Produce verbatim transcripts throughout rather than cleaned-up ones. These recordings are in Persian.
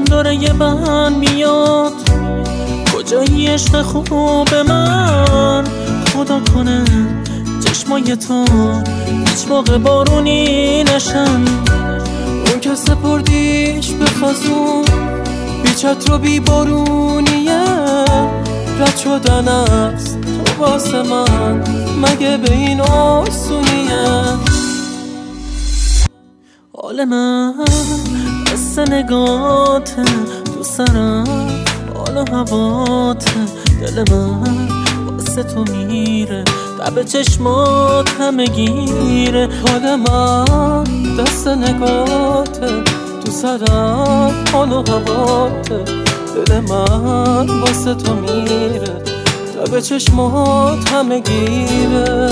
داره یه بند میاد، کجایی عشق خوب من؟ خدا کنه چشمای تو هیچ موقع بارونی نشن. اون که سپردیش به خزون بی چتر و بی بارونیه، رد شدن است تو واسه من مگه به این آسونیه؟ حال من بس نگاته تو سرم، حال و هواته دل من واسه تو میره، تب چشمات همه گیره. حال من دست نگاته تو سرم، حال و هواته دل من واسه تو میره، تب چشمات همه گیره.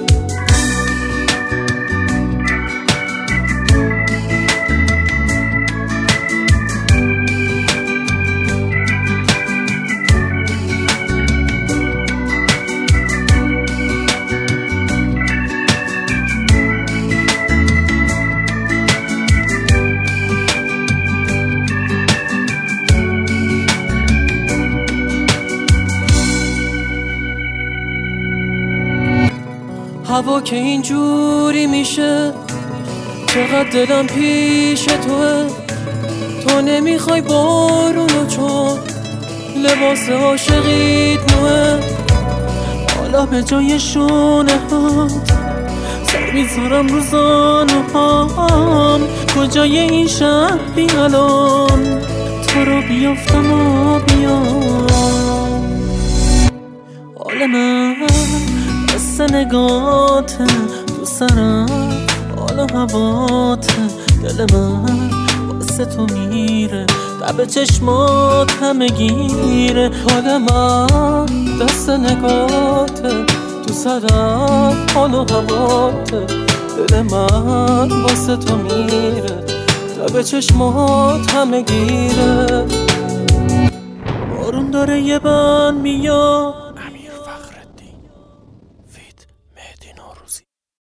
هوا که اینجوری میشه چقدر دلم پیش توه، تو نمیخوای بارونو چون لباس عاشقیت نوه. حالا به جای شونه هات سر میذارم رو زانو هام، کجای این شهری الان تو رو بیافتم و بیام. حال من بس نگاته تو سرم، حال و هواته دل من واسه تو میره، تب چشمات همه گیره. حال من دست نگاته تو سرم، حال و هواته دل من واسه تو میره، تب چشمات همه گیره. بارون داره یه بند میاد،